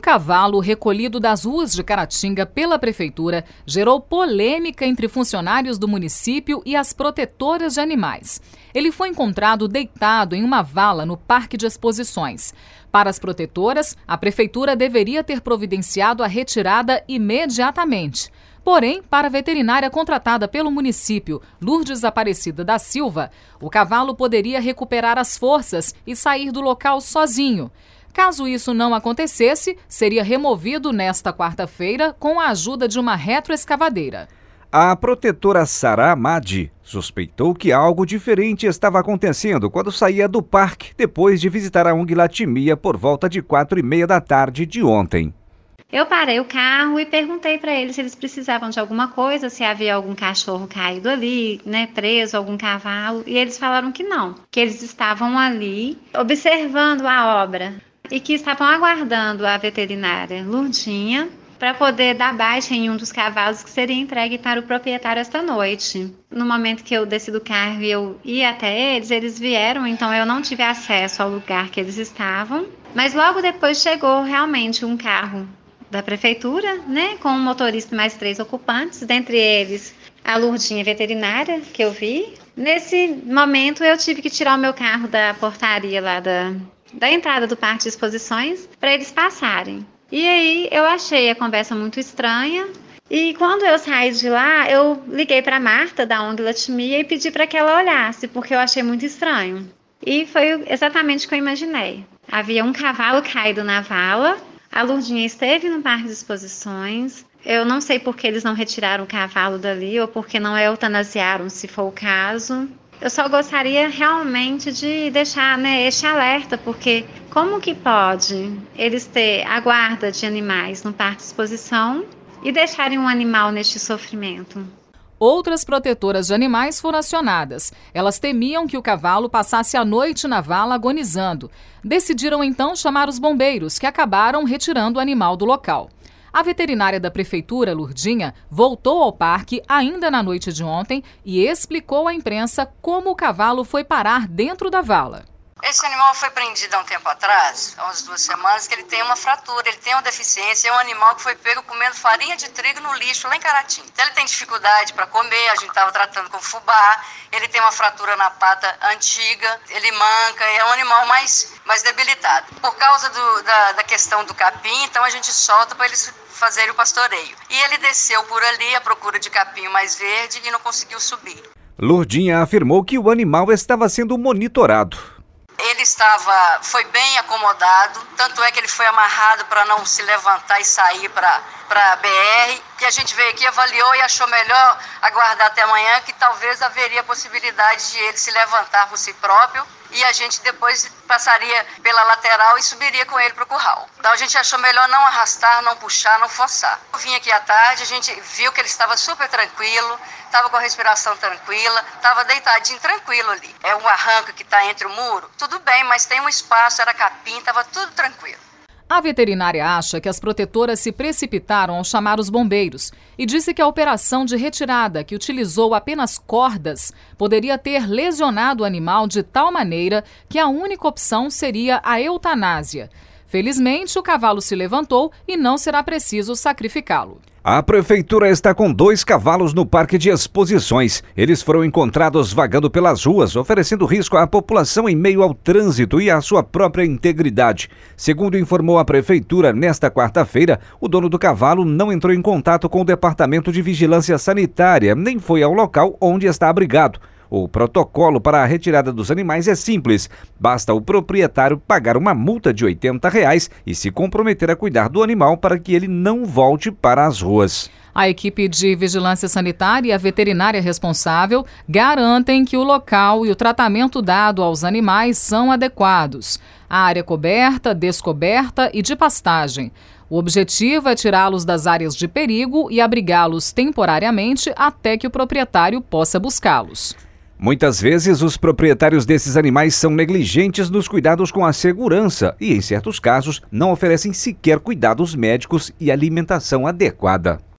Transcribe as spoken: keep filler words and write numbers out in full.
cavalo recolhido das ruas de Caratinga pela prefeitura gerou polêmica entre funcionários do município e as protetoras de animais. Ele foi encontrado deitado em uma vala no Parque de Exposições. Para as protetoras, a prefeitura deveria ter providenciado a retirada imediatamente. Porém, para a veterinária contratada pelo município, Lourdes Aparecida da Silva, o cavalo poderia recuperar as forças e sair do local sozinho. Caso isso não acontecesse, seria removido nesta quarta-feira com a ajuda de uma retroescavadeira. A protetora Sara Madi suspeitou que algo diferente estava acontecendo quando saía do parque depois de visitar a ONG Latimia por volta de quatro e meia da tarde de ontem. Eu parei o carro e perguntei para eles se eles precisavam de alguma coisa, se havia algum cachorro caído ali, né, preso, algum cavalo, e eles falaram que não, que eles estavam ali observando a obra e que estavam aguardando a veterinária Lourdinha para poder dar baixa em um dos cavalos que seria entregue para o proprietário esta noite. No momento que eu desci do carro e eu ia até eles, eles vieram, então eu não tive acesso ao lugar que eles estavam, mas logo depois chegou realmente um carro da prefeitura, né, com um motorista e mais três ocupantes, dentre eles a Lourdinha veterinária, que eu vi. Nesse momento eu tive que tirar o meu carro da portaria lá da, da entrada do Parque de Exposições para eles passarem. E aí eu achei a conversa muito estranha e quando eu saí de lá, eu liguei para a Marta da ONG Latimia e pedi para que ela olhasse, porque eu achei muito estranho. E foi exatamente o que eu imaginei. Havia um cavalo caído na vala. A Lourdinha esteve no Parque de Exposições. Eu não sei por que eles não retiraram o cavalo dali ou porque não eutanasiaram, se for o caso. Eu só gostaria realmente de deixar, né, este alerta, porque como que pode eles ter a guarda de animais no Parque de Exposição e deixarem um animal neste sofrimento? Outras protetoras de animais foram acionadas. Elas temiam que o cavalo passasse a noite na vala agonizando. Decidiram então chamar os bombeiros, que acabaram retirando o animal do local. A veterinária da prefeitura, Lourdinha, voltou ao parque ainda na noite de ontem e explicou à imprensa como o cavalo foi parar dentro da vala. Esse animal foi prendido há um tempo atrás, há umas duas semanas, que ele tem uma fratura, ele tem uma deficiência, é um animal que foi pego comendo farinha de trigo no lixo lá em Caratinga. Então ele tem dificuldade para comer, a gente estava tratando com fubá, ele tem uma fratura na pata antiga, ele manca, é um animal mais, mais debilitado. Por causa do, da, da questão do capim, então a gente solta para eles fazerem o pastoreio. E ele desceu por ali à procura de capim mais verde e não conseguiu subir. Lourdinha afirmou que o animal estava sendo monitorado. Ele estava, foi bem acomodado, tanto é que ele foi amarrado para não se levantar e sair para a B R, que a gente veio aqui, avaliou e achou melhor aguardar até amanhã, que talvez haveria a possibilidade de ele se levantar por si próprio e a gente depois passaria pela lateral e subiria com ele para o curral. Então a gente achou melhor não arrastar, não puxar, não forçar. Eu vim aqui à tarde, a gente viu que ele estava super tranquilo, estava com a respiração tranquila, estava deitadinho tranquilo ali. É um arranco que está entre o muro, tudo bem, mas tem um espaço, era capim, estava tudo tranquilo. A veterinária acha que as protetoras se precipitaram ao chamar os bombeiros e disse que a operação de retirada, que utilizou apenas cordas, poderia ter lesionado o animal de tal maneira que a única opção seria a eutanásia. Felizmente, o cavalo se levantou e não será preciso sacrificá-lo. A prefeitura está com dois cavalos no Parque de Exposições. Eles foram encontrados vagando pelas ruas, oferecendo risco à população em meio ao trânsito e à sua própria integridade. Segundo informou a prefeitura, nesta quarta-feira, o dono do cavalo não entrou em contato com o Departamento de Vigilância Sanitária, nem foi ao local onde está abrigado. O protocolo para a retirada dos animais é simples. Basta o proprietário pagar uma multa de oitenta reais e se comprometer a cuidar do animal para que ele não volte para as ruas. A equipe de vigilância sanitária e a veterinária responsável garantem que o local e o tratamento dado aos animais são adequados. A área coberta, descoberta e de pastagem. O objetivo é tirá-los das áreas de perigo e abrigá-los temporariamente até que o proprietário possa buscá-los. Muitas vezes, os proprietários desses animais são negligentes nos cuidados com a segurança e, em certos casos, não oferecem sequer cuidados médicos e alimentação adequada.